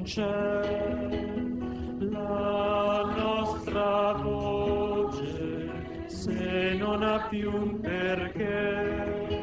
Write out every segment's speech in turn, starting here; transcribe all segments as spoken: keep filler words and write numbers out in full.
c'è, la nostra voce, se non ha più un perché,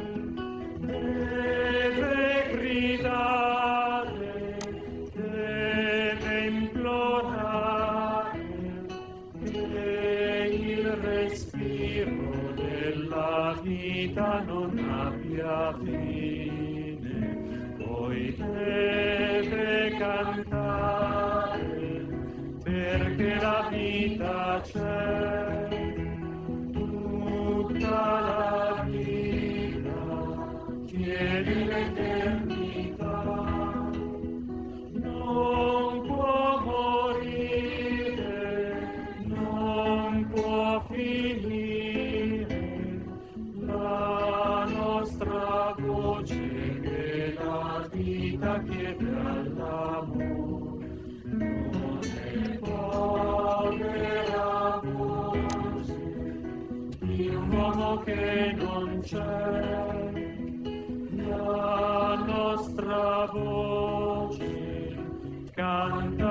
deve gridare, deve implorare, che il respiro della vita non abbia fine, poi deve cantare, perché la vita c'è, tutta la vita, chiedi l'eternità, non può morire, non può finire, la nostra voce che la vita chiede all'amore, non è povera voce di un uomo che non c'è, la nostra voce canta